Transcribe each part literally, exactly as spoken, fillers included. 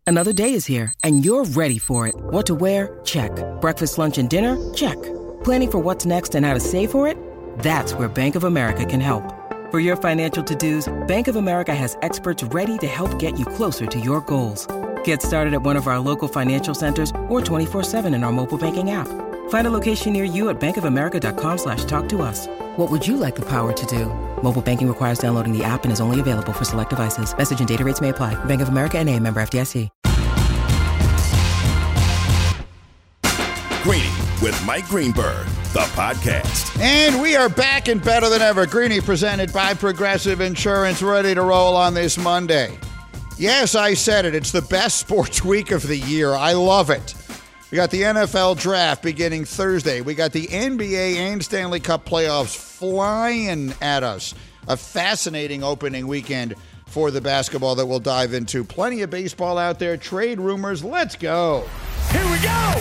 Another day is here, and you're ready for it. What to wear? Check. Breakfast, lunch, and dinner? Check. Planning for what's next and how to save for it? That's where Bank of America can help. For your financial to-dos, Bank of America has experts ready to help get you closer to your goals. Get started at one of our local financial centers or twenty-four seven in our mobile banking app. Find a location near you at bankofamerica.com slash talk to us. What would you like the power to do? Mobile banking requires downloading the app and is only available for select devices. Message and data rates may apply. Bank of America N A, member F D I C. Greeny with Mike Greenberg, the podcast. And we are back and better than ever. Greeny presented by Progressive Insurance, ready to roll on this Monday. Yes, I said it. It's the best sports week of the year. I love it. We got the N F L draft beginning Thursday. We got the N B A and Stanley Cup playoffs flying at us. A fascinating opening weekend for the basketball that we'll dive into. Plenty of baseball out there. Trade rumors. Let's go. Here we go.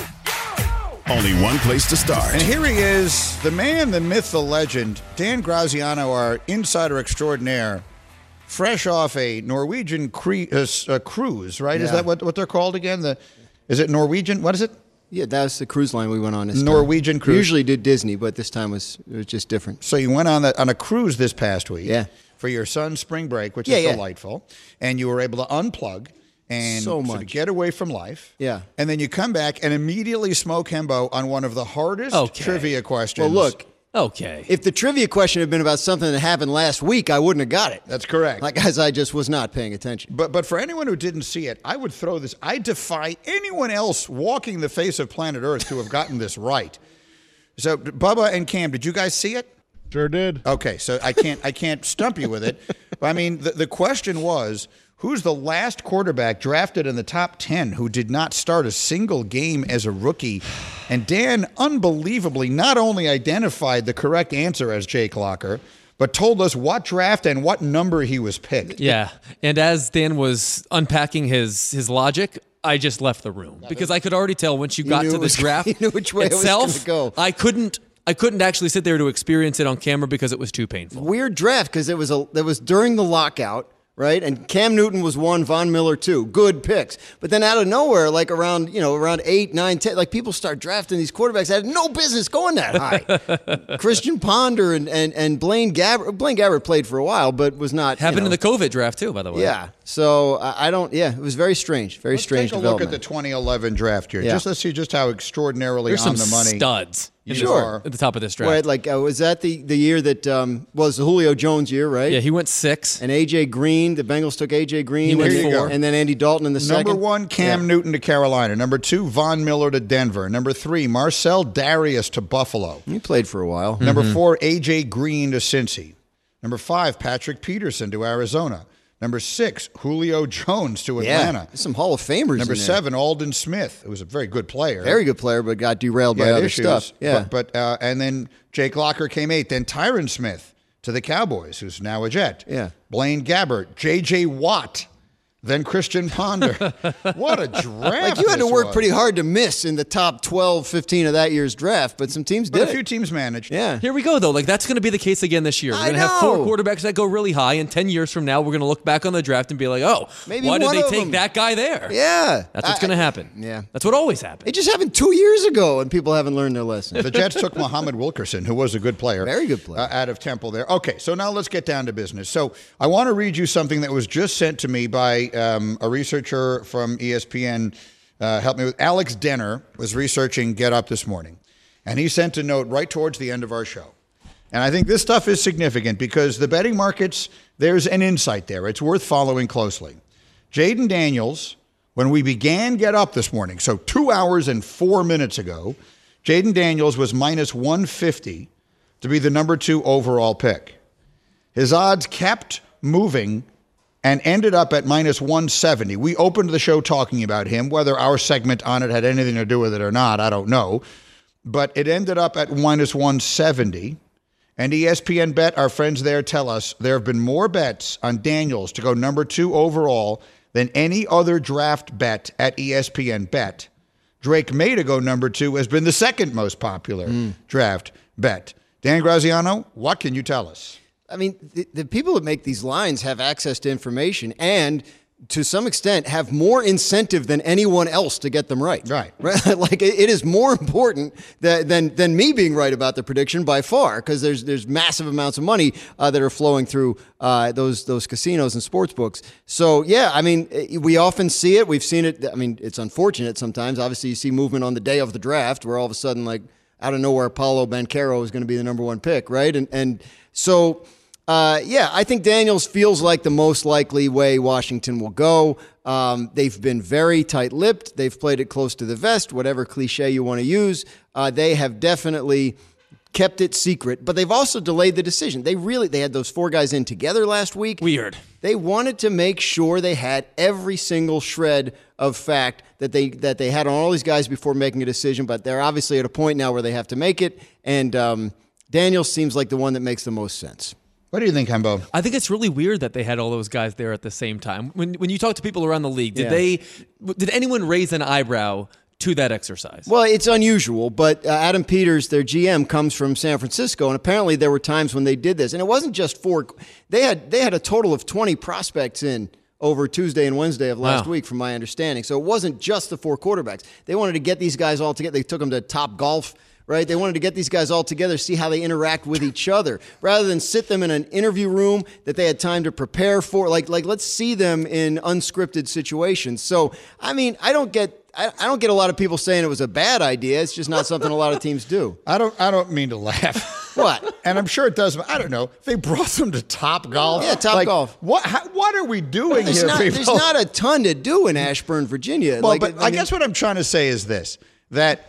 Only one place to start. And here he is, the man, the myth, the legend, Dan Graziano, our insider extraordinaire, fresh off a Norwegian cre- uh, uh, cruise, right? Yeah. Is that what, what they're called again? The Is it Norwegian? What is it? Yeah, that was the cruise line we went on this Norwegian time. cruise. We usually did Disney, but this time was it was just different. So you went on, the, on a cruise this past week yeah. for your son's spring break, which yeah, is yeah. delightful, and you were able to unplug and so much. sort of get away from life. Yeah. And then you come back and immediately smoke Hembo on one of the hardest Okay. trivia questions. Well, look, Okay. if the trivia question had been about something that happened last week, I wouldn't have got it. That's correct. Like, as I just was not paying attention. But but for anyone who didn't see it, I would throw this. I defy anyone else walking the face of planet Earth to have gotten this right. So, Bubba and Cam, did you guys see it? Sure did. Okay, so I can't I can't stump you with it. But I mean, the, the question was, who's the last quarterback drafted in the top ten who did not start a single game as a rookie? And Dan, unbelievably, not only identified the correct answer as Jake Locker, but told us what draft and what number he was picked. Yeah. And as Dan was unpacking his his logic, I just left the room because I could already tell once you got knew to it the was- draft you knew which way it was itself, gonna go. I couldn't I couldn't actually sit there to experience it on camera because it was too painful. Weird draft because it was a it was during the lockout, right? And Cam Newton was one, Von Miller two. Good picks. But then out of nowhere, like around, you know, around eight, nine, ten, like people start drafting these quarterbacks that had no business going that high. Christian Ponder and, and, and Blaine Gabbert. Blaine Gabbert played for a while, but was not. Happened you know, in the COVID draft too, by the way. Yeah. So I I don't, yeah, it was very strange. Very Let's strange take a look at development. the twenty eleven draft year. Yeah. Just let's see just how extraordinarily There's on some the money. studs you Sure. are. at the top of this draft. Right, like, uh, was that the, the year that um, was the Julio Jones year, right? Yeah, he went six. And A J Green, the Bengals took A J Green. He went and, four. And then Andy Dalton in the Number second. one, Cam Yeah. Newton to Carolina. Number two, Von Miller to Denver. Number three, Marcel Darius to Buffalo. He played for a while. Number four, A J Green to Cincy. Number five, Patrick Peterson to Arizona. Number six, Julio Jones to Atlanta. Yeah, there's some Hall of Famers Number in there. seven, Alden Smith, who was a very good player. Very good player, but got derailed He by had other issues, stuff. Yeah. But, but uh, and then Jake Locker came eighth. Then Tyron Smith to the Cowboys, who's now a Jet. Yeah. Blaine Gabbert, J J Watt, then Christian Ponder. What a draft! Like, you had to this work was. pretty hard to miss in the top twelve, fifteen of that year's draft, but some teams But did a few it. teams managed. Yeah. Here we go, though. Like, that's going to be the case again this year. We're I going to have four know. quarterbacks that go really high, and ten years from now, we're going to look back on the draft and be like, oh, Maybe why did one they of take them. that guy there? Yeah. That's what's I- going to happen. yeah. That's what always happens. It just happened two years ago, and people haven't learned their lesson. The Jets took Muhammad Wilkerson, who was a good player. Very good player. Uh, out of Temple there. Okay, so now let's get down to business. So I want to read you something that was just sent to me by um, a researcher from E S P N. Uh, help me with Alex Denner was researching Get Up this morning. And he sent a note right towards the end of our show. And I think this stuff is significant because the betting markets, there's an insight there. It's worth following closely. Jaden Daniels, when we began Get Up this morning, so two hours and four minutes ago, Jaden Daniels was minus one fifty to be the number two overall pick. His odds kept moving and ended up at minus one seventy. We opened the show talking about him. Whether our segment on it had anything to do with it or not, I don't know. But it ended up at minus one seventy. And E S P N Bet, our friends there tell us there have been more bets on Daniels to go number two overall than any other draft bet at E S P N Bet. Drake May to go number two has been the second most popular mm. draft bet. Dan Graziano, what can you tell us? I mean, the, the people that make these lines have access to information, and to some extent, have more incentive than anyone else to get them right. Right. Right? Like, it, it is more important that, than than me being right about the prediction by far, because there's there's massive amounts of money uh, that are flowing through uh, those those casinos and sports books. So, yeah, I mean, we often see it. We've seen it. I mean, it's unfortunate sometimes. Obviously, you see movement on the day of the draft where all of a sudden, like, out of nowhere, Paulo Banchero is going to be the number one pick, right? And and so... Uh, yeah, I think Daniels feels like the most likely way Washington will go. Um, they've been very tight-lipped. They've played it close to the vest, whatever cliche you want to use. Uh, they have definitely kept it secret, but they've also delayed the decision. They really they had those four guys in together last week. Weird. They wanted to make sure they had every single shred of fact that they that they had on all these guys before making a decision, but they're obviously at a point now where they have to make it, and um, Daniels seems like the one that makes the most sense. What do you think, Hembo? I think it's really weird that they had all those guys there at the same time. When when you talk to people around the league, did Yeah. they did anyone raise an eyebrow to that exercise? Well, it's unusual, but uh, Adam Peters, their G M, comes from San Francisco, and apparently there were times when they did this, and it wasn't just four. They had they had a total of twenty prospects in over Tuesday and Wednesday of last Wow. week, from my understanding. So it wasn't just the four quarterbacks. They wanted to get these guys all together. They took them to Top Golf. Right? They wanted to get these guys all together, see how they interact with each other, rather than sit them in an interview room that they had time to prepare for. Like, like let's see them in unscripted situations. So, I mean, I don't get, I, I don't get a lot of people saying it was a bad idea. It's just not something a lot of teams do. I don't. I don't mean to laugh. What? And I'm sure it does. I don't know. They brought them to Top Golf. Yeah, Top Like, Golf. What? How, what are we doing There's here, not, people? there's not a ton to do in Ashburn, Virginia. Well, Like, but I, mean- guess what I'm trying to say is this: that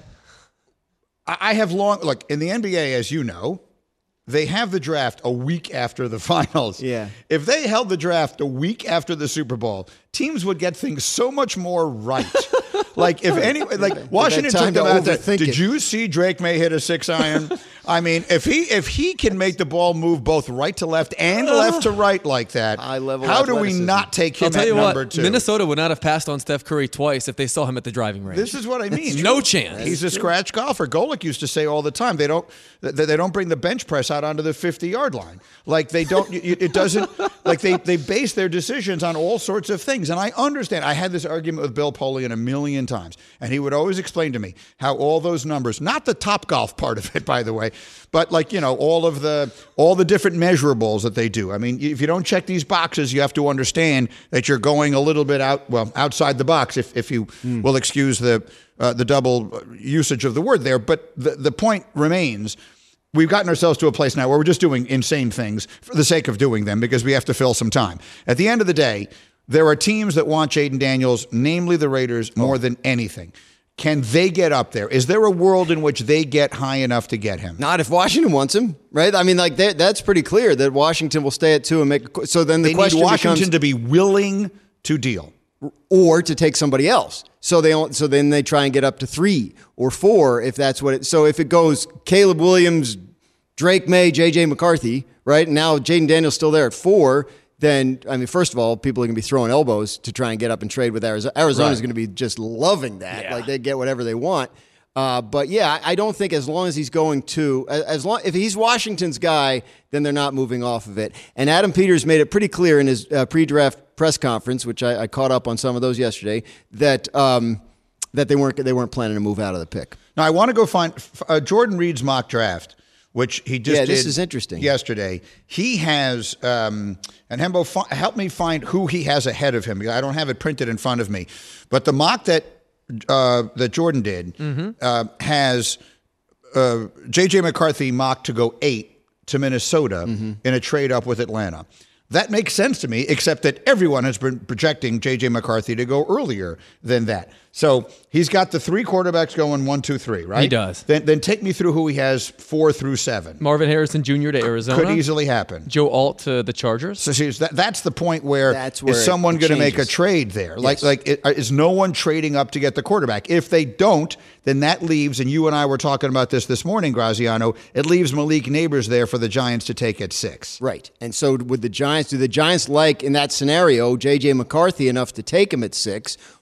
I I have long look in the N B A, as you know, they have the draft a week after the finals. Yeah. If they held the draft a week after the Super Bowl, teams would get things so much more right. Like if any, like Washington time took them to out there. overthink Did it. you see Drake May hit a six iron? I mean, if he if he can make the ball move both right to left and left to right like that, High-level how do we athleticism. not take him I'll tell at you number what, two? Minnesota would not have passed on Steph Curry twice if they saw him at the driving range. This is what I mean. no chance. He's a scratch golfer. Golick used to say all the time, they don't they, they don't bring the bench press out onto the fifty-yard line. Like they don't. It doesn't. Like they they base their decisions on all sorts of things. And I understand. I had this argument with Bill Polian a million times, and he would always explain to me how all those numbers, not the Top Golf part of it, by the way, but like you know all of the all the different measurables that they do. I mean, if you don't check these boxes, you have to understand that you're going a little bit out well outside the box. If if you mm. will excuse the uh, the double usage of the word there, but the the point remains. We've gotten ourselves to a place now where we're just doing insane things for the sake of doing them because we have to fill some time. At the end of the day, there are teams that want Jaden Daniels, namely the Raiders, more oh. than anything. Can they get up there? Is there a world in which they get high enough to get him? Not if Washington wants him, right? I mean, like that's pretty clear that Washington will stay at two and make. So then the they question need Washington becomes, to be willing to deal, or to take somebody else. So they so then they try and get up to three or four if that's what it. So if it goes Caleb Williams, Drake May, J J McCarthy, right? And now Jaden Daniels still there at four. Then, I mean, first of all, people are going to be throwing elbows to try and get up and trade with Arizona. Arizona is Right. going to be just loving that. Yeah. Like they get whatever they want. Uh, but yeah, I don't think as long as he's going to, as long if he's Washington's guy, then they're not moving off of it. And Adam Peters made it pretty clear in his uh, pre-draft press conference, which I, I caught up on some of those yesterday, that um, that they weren't they weren't planning to move out of the pick. Now, I want to go find uh, Jordan Reed's mock draft, which he just Yeah, did this is interesting. yesterday. He has, um, and Hembo, fi- help me find who he has ahead of him. I don't have it printed in front of me. But the mock that uh, that Jordan did mm-hmm. uh, has uh, J J McCarthy mocked to go eight to Minnesota mm-hmm. in a trade up with Atlanta. That makes sense to me, except that everyone has been projecting J J McCarthy to go earlier than that. So he's got the three quarterbacks going one, two, three, right? He does. Then, then take me through who he has four through seven. Marvin Harrison Junior to Arizona. Could easily happen. Joe Alt to the Chargers. So see, that, that's the point where, That's where is someone it going to make a changes. trade there? Like, Yes. like it, is no one trading up to get the quarterback? If they don't, then that leaves, and you and I were talking about this this morning, Graziano, it leaves Malik Neighbors there for the Giants to take at six. Right. And so would the Giants, do the Giants like, in that scenario, J J McCarthy enough to take him at six?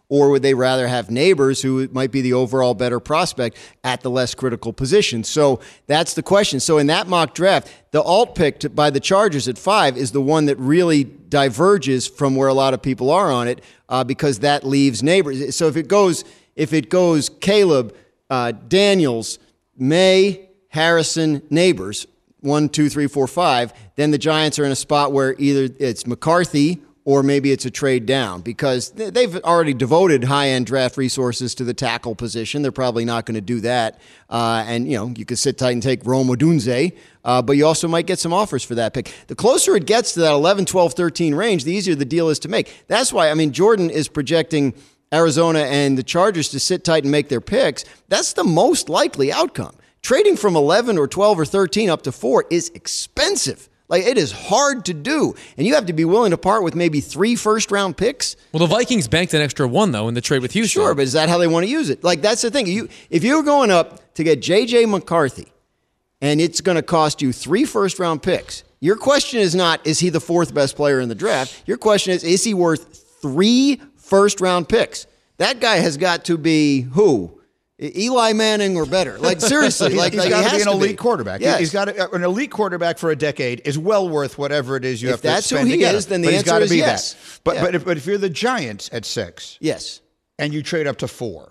Or would they rather have Neighbors, who might be the overall better prospect at the less critical position? So that's the question. So in that mock draft, the alt pick by the Chargers at five is the one that really diverges from where a lot of people are on it, uh, because that leaves Neighbors. So if it goes, if it goes Caleb, uh, Daniels, May, Harrison, Neighbors, one, two, three, four, five, then the Giants are in a spot where either it's McCarthy or maybe it's a trade down, because they've already devoted high-end draft resources to the tackle position. They're probably not going to do that. Uh, and, you know, you could sit tight and take Rome Odunze, uh, but you also might get some offers for that pick. The closer it gets to that eleven, twelve, thirteen range, the easier the deal is to make. That's why, I mean, Jordan is projecting Arizona and the Chargers to sit tight and make their picks. That's the most likely outcome. Trading from eleven or twelve or thirteen up to four is expensive. Like, it is hard to do. And you have to be willing to part with maybe three first-round picks. Well, the Vikings banked an extra one, though, in the trade with Houston. Sure, but is that how they want to use it? Like, that's the thing. You, if you're going up to get J J McCarthy, and it's going to cost you three first-round picks, your question is not, is he the fourth best player in the draft? Your question is, is he worth three first-round picks? That guy has got to be who? Eli Manning or better. Like, seriously. he's like, he's like, got he to be an elite be. quarterback. Yes. He's got to, an elite quarterback for a decade is well worth whatever it is you If have to that's who spend he to get is, him. then the but answer he's got to is be yes. that. But Yeah. but if, but if you're the Giants at six, Yes. and you trade up to four,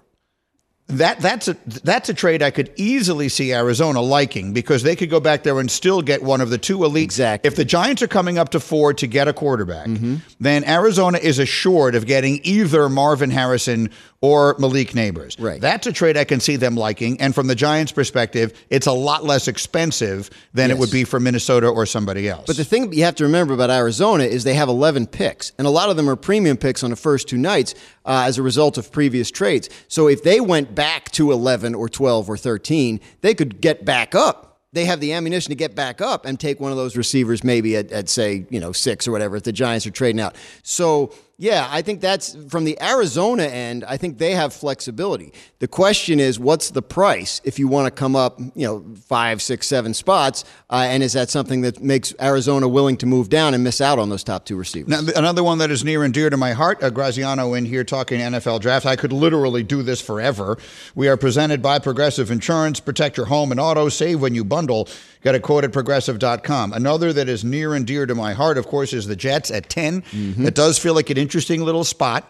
That that's a that's a trade I could easily see Arizona liking, because they could go back there and still get one of the two elite. Exactly. If the Giants are coming up to four to get a quarterback, Mm-hmm. then Arizona is assured of getting either Marvin Harrison or Malik Neighbors. Right. That's a trade I can see them liking. And from the Giants' perspective, it's a lot less expensive than Yes. it would be for Minnesota or somebody else. But the thing you have to remember about Arizona is they have eleven picks, and a lot of them are premium picks on the first two nights uh, as a result of previous trades. So if they went back to eleven or twelve or thirteen, they could get back up. They have the ammunition to get back up and take one of those receivers maybe at, at say, you know, six or whatever if the Giants are trading out. So, yeah, I think that's from the Arizona end, I think they have flexibility. The question is, what's the price if you want to come up, you know, five, six, seven spots? Uh, and is that something that makes Arizona willing to move down and miss out on those top two receivers? Now, another one that is near and dear to my heart, uh, Graziano in here talking N F L draft. I could literally do this forever. We are presented by Progressive Insurance. Protect your home and auto. Save when you bundle. Get a quote at progressive dot com. Another that is near and dear to my heart, of course, is the Jets at ten. Mm-hmm. It does feel like an interesting little spot.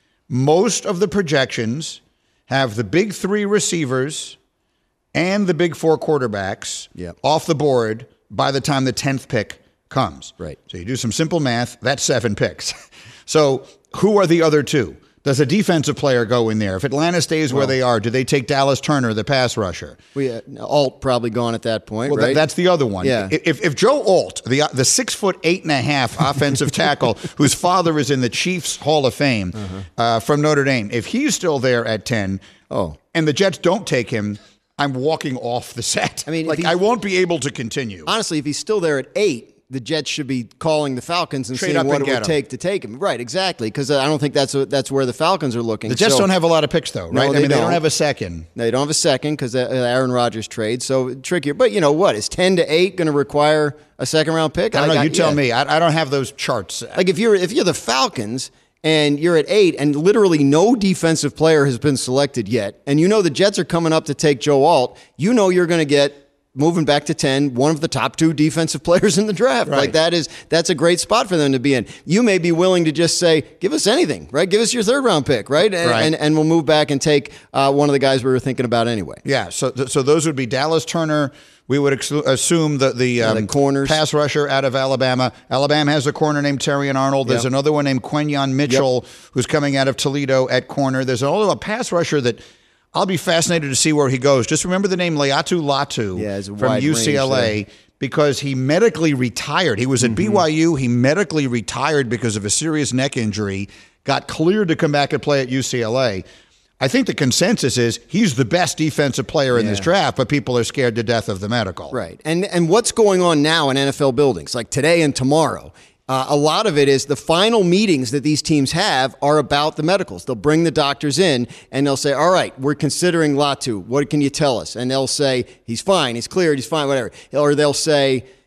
Most of the projections have the big three receivers and the big four quarterbacks Yep. off the board by the time the tenth pick comes. Right. So you do some simple math, that's seven picks. So who are the other two? Does a defensive player go in there? If Atlanta stays where Well- they are, do they take Dallas Turner, the pass rusher? We, uh, Alt probably gone at that point, Well, right? th- that's the other one. Yeah. If if Joe Alt, the the six foot eight and a half offensive tackle, whose father is in the Chiefs Hall of Fame Uh-huh. uh, from Notre Dame, if he's still there at ten, Oh. and the Jets don't take him, I'm walking off the set. I mean, if like he's- I won't be able to continue. Honestly, if he's still there at eight, the Jets should be calling the Falcons and Trade seeing up what and it get would him. take to take him. Right, exactly, because I don't think that's a, that's where the Falcons are looking. The Jets So- don't have a lot of picks, though, No, right? they I mean, they don't. don't have a second. They don't have a second because uh, Aaron Rodgers trade, so trickier. But you know what? Is ten to eight going to require a second round pick? I don't know. got- You tell yeah. me. I, I don't have those charts. Like if you're if you're the Falcons and you're at eight and literally no defensive player has been selected yet, and you know the Jets are coming up to take Joe Alt, you know you're going to get, moving back to ten, one of the top two defensive players in the draft. Right. Like that is that's a great spot for them to be in. You may be willing to just say, give us anything, right? Give us your third round pick, right? And Right. and, and we'll move back and take uh, one of the guys we were thinking about anyway. Yeah, so so those would be Dallas Turner. We would ex- assume that the, um, the corners. pass rusher out of Alabama. Alabama has a corner named Terrion Arnold. There's Yep. another one named Quenyon Mitchell who's coming out of Toledo at corner. There's also a pass rusher that I'll be fascinated to see where he goes. Just remember the name Leatu Latu Yeah, it's a from wide U C L A range because he medically retired. He was at Mm-hmm. B Y U. He medically retired because of a serious neck injury, got cleared to come back and play at U C L A. I think the consensus is he's the best defensive player in this Yeah. draft, but people are scared to death of the medical. Right. And and what's going on now in N F L buildings, like today and tomorrow, uh, a lot of it is the final meetings that these teams have are about the medicals. They'll bring the doctors in and they'll say, all right, we're considering Latu. What can you tell us? And they'll say, he's fine, he's cleared, he's fine, whatever. Or they'll say,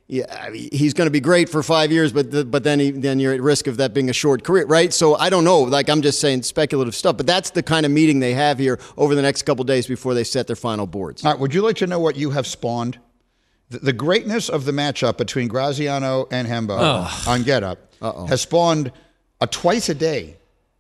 yeah, I mean, he's going to be great for five years, but the, but then he, then you're at risk of that being a short career, right? So I don't know. Like, I'm just saying speculative stuff, but that's the kind of meeting they have here over the next couple of days before they set their final boards. All right, would you like to know what you have spawned? The, the greatness of the matchup between Graziano and Hembo oh. on Get Up Uh-oh. has spawned a twice a day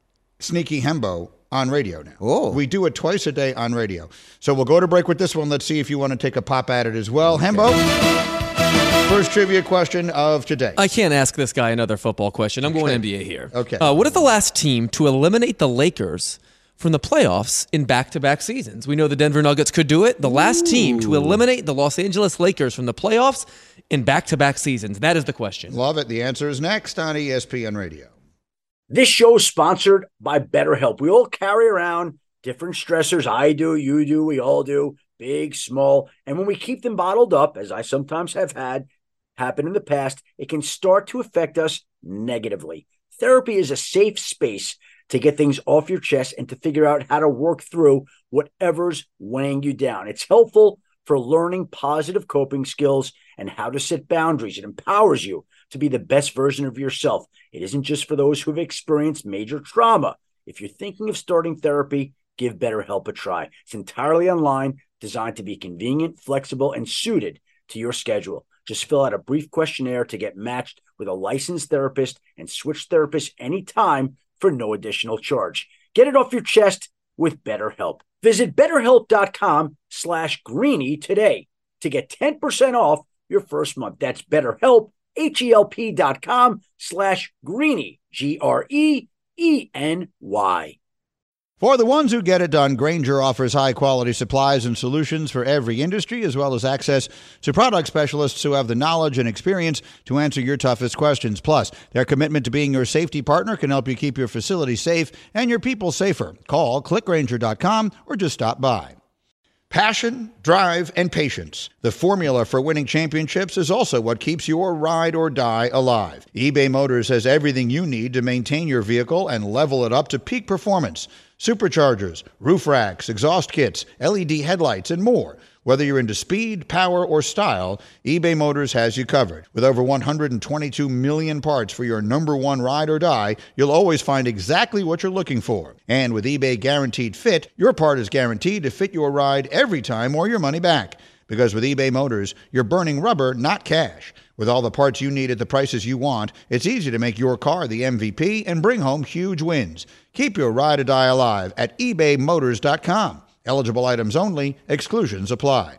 sneaky Hembo on radio now. Oh. We do it twice a day on radio. So we'll go to break with this one. Let's see if you want to take a pop at it as well. Okay. Hembo? First trivia question of today. I can't ask this guy another football question. I'm okay. going N B A here. Okay. Uh, what is the last team to eliminate the Lakers from the playoffs in back-to-back seasons? We know the Denver Nuggets could do it. The last Ooh. team to eliminate the Los Angeles Lakers from the playoffs in back-to-back seasons. That is the question. Love it. The answer is next on E S P N Radio. This show is sponsored by BetterHelp. We all carry around different stressors. I do, you do, we all do, big, small. And when we keep them bottled up, as I sometimes have had happen in the past, it can start to affect us negatively. Therapy is a safe space to get things off your chest and to figure out how to work through whatever's weighing you down. It's helpful for learning positive coping skills and how to set boundaries. It empowers you to be the best version of yourself. It isn't just for those who have experienced major trauma. If you're thinking of starting therapy, give BetterHelp a try. It's entirely online, designed to be convenient, flexible, and suited to your schedule. Just fill out a brief questionnaire to get matched with a licensed therapist and switch therapists anytime for no additional charge. Get it off your chest with BetterHelp. Visit BetterHelp.com slash Greeny today to get ten percent off your first month. That's BetterHelp, H-E-L-P dot com slash Greeny, G R E E N Y. For the ones who get it done, Grainger offers high-quality supplies and solutions for every industry, as well as access to product specialists who have the knowledge and experience to answer your toughest questions. Plus, their commitment to being your safety partner can help you keep your facility safe and your people safer. Call click grainger dot com or just stop by. Passion, drive, and patience. The formula for winning championships is also what keeps your ride or die alive. eBay Motors has everything you need to maintain your vehicle and level it up to peak performance. Superchargers, roof racks, exhaust kits, L E D headlights, and more. Whether you're into speed, power, or style, eBay Motors has you covered. With over one hundred twenty-two million parts for your number one ride or die, you'll always find exactly what you're looking for. And with eBay Guaranteed Fit, your part is guaranteed to fit your ride every time or your money back. Because with eBay Motors, you're burning rubber, not cash. With all the parts you need at the prices you want, it's easy to make your car the M V P and bring home huge wins. Keep your ride or die alive at ebay motors dot com. Eligible items only. Exclusions apply.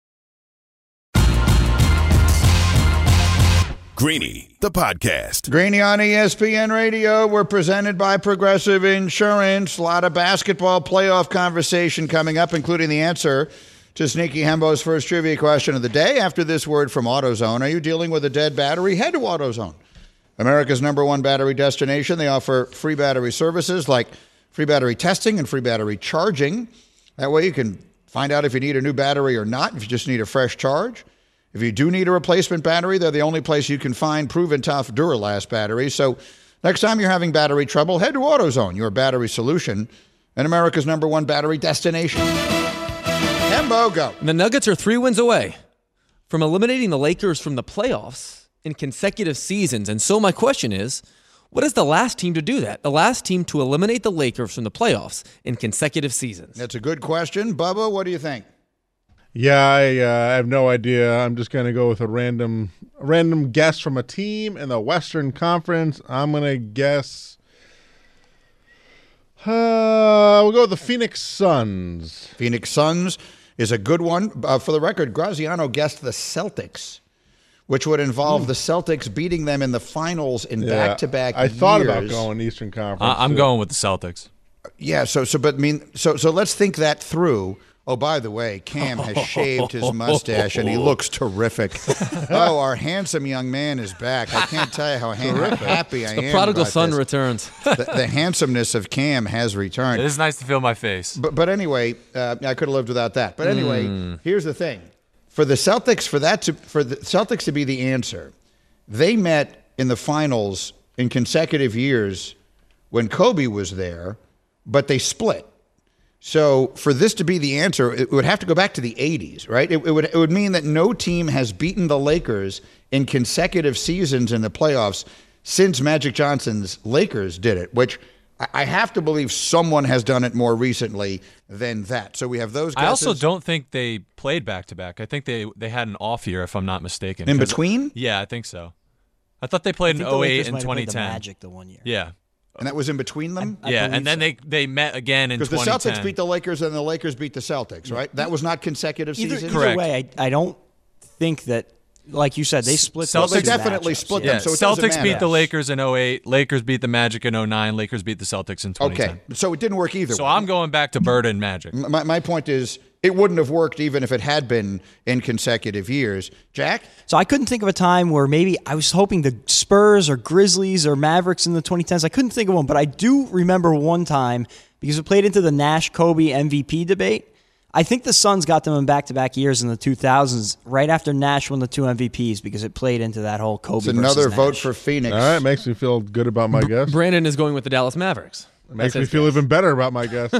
Greeny, the podcast. Greeny on E S P N Radio. We're presented by Progressive Insurance. A lot of basketball playoff conversation coming up, including the answer to Sneaky Hembo's first trivia question of the day. After this word from AutoZone, are you dealing with a dead battery? Head to AutoZone, America's number one battery destination. They offer free battery services like free battery testing and free battery charging. That way you can find out if you need a new battery or not, if you just need a fresh charge. If you do need a replacement battery, they're the only place you can find proven tough Duralast batteries. So next time you're having battery trouble, head to AutoZone, your battery solution, and America's number one battery destination. Hembo, go. The Nuggets are three wins away from eliminating the Lakers from the playoffs in consecutive seasons. And so my question is, what is the last team to do that? The last team to eliminate the Lakers from the playoffs in consecutive seasons? That's a good question. Bubba, what do you think? Yeah, I uh, have no idea. I'm just going to go with a random a random guess from a team in the Western Conference. I'm going to guess uh, we'll go with the Phoenix Suns. Phoenix Suns is a good one. Uh, for the record, Graziano guessed the Celtics, which would involve mm. the Celtics beating them in the finals in yeah, back-to-back I years. thought about going Eastern Conference. Uh, I'm too. going with the Celtics. Yeah, so so but I mean so so let's think that through. Oh, by the way, Cam has shaved his mustache and he looks terrific. Oh, our handsome young man is back. I can't tell you how ha- happy I the am. The prodigal about son this. returns. the, the handsomeness of Cam has returned. It is nice to feel my face. But but anyway, uh, I could have lived without that. But anyway, mm. here's the thing: for the Celtics, for that to for the Celtics to be the answer, they met in the finals in consecutive years when Kobe was there, but they split. So for this to be the answer, it would have to go back to the eighties, right? It, it would it would mean that no team has beaten the Lakers in consecutive seasons in the playoffs since Magic Johnson's Lakers did it, which I, I have to believe someone has done it more recently than that. So we have those guesses. I also don't think they played back-to-back. I think they, they had an off year, if I'm not mistaken. In between? Yeah, I think so. I thought they played I in think the oh eight Lakers and might have played twenty ten. The Magic the one year. Yeah. And that was in between them? I yeah, believe and then so. they they met again in Because the twenty ten. Celtics beat the Lakers and the Lakers beat the Celtics, right? That was not consecutive Either, seasons? either Correct. way, I, I don't think that, like you said, they split Celtics- those They two definitely matchups. split Yeah, them, so it doesn't Celtics matter. beat the Lakers in oh eight. Lakers beat the Magic in oh nine. Lakers beat the Celtics in twenty ten. Okay, so it didn't work either So way. I'm going back to Bird and Magic. My, my point is, it wouldn't have worked even if it had been in consecutive years. Jack? So I couldn't think of a time where maybe I was hoping the Spurs or Grizzlies or Mavericks in the twenty tens. I couldn't think of one, but I do remember one time because it played into the Nash-Kobe M V P debate. I think the Suns got them in back-to-back years in the two thousands, right after Nash won the two M V Ps, because it played into that whole Kobe It's versus another Nash. vote for Phoenix. All right, makes me feel good about my guess. Brandon is going with the Dallas Mavericks. It makes That's me his feel guess. even better about my guess.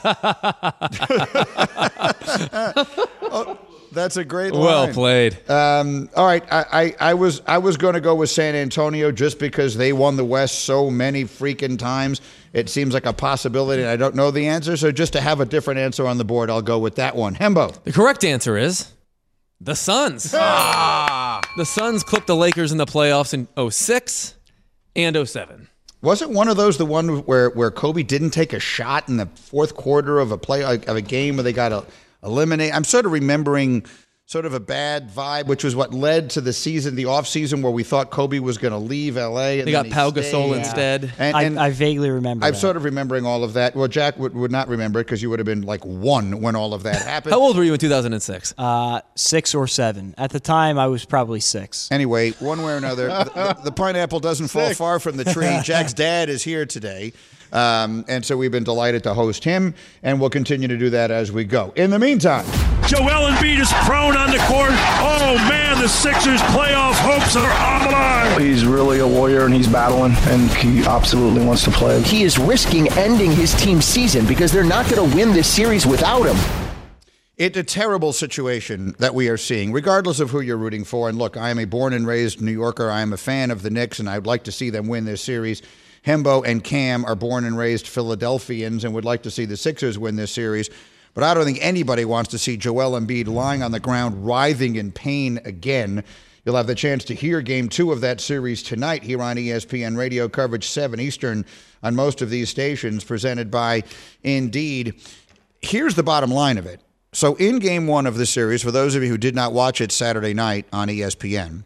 That's a great line. Well played. Um, all right, I, I, I was I was going to go with San Antonio just because they won the West so many freaking times. It seems like a possibility, and I don't know the answer. So just to have a different answer on the board, I'll go with that one. Hembo. The correct answer is the Suns. The Suns clipped the Lakers in the playoffs in oh six and oh seven. Wasn't one of those the one where, where Kobe didn't take a shot in the fourth quarter of a play of a game where they got a, eliminated? I'm sort of remembering sort of a bad vibe, which was what led to the season, the off season, where we thought Kobe was going to leave L A. And They then got he Pau stayed. Gasol instead. And, and I, I vaguely remember I'm that. sort of remembering all of that. Well, Jack would, would not remember it because you would have been like one when all of that happened. How old were you in two thousand six? Uh, six or seven. At the time, I was probably six. Anyway, one way or another, the, the, the pineapple doesn't fall far from the tree. Jack's dad is here today. Um, and so we've been delighted to host him, and we'll continue to do that as we go. In the meantime, Joel Embiid is prone on the court. Oh, man, the Sixers' playoff hopes are on the line. He's really a warrior, and he's battling, and he absolutely wants to play. He is risking ending his team's season because they're not going to win this series without him. it's a terrible situation that we are seeing, regardless of who you're rooting for. And look, I am a born and raised New Yorker. I am a fan of the Knicks, and I'd like to see them win this series. Hembo and Cam are born and raised Philadelphians and would like to see the Sixers win this series. But I don't think anybody wants to see Joel Embiid lying on the ground, writhing in pain again. You'll have the chance to hear game two of that series tonight here on E S P N Radio, coverage seven Eastern on most of these stations, presented by Indeed. Here's the bottom line of it. So in game one of the series, for those of you who did not watch it Saturday night on E S P N,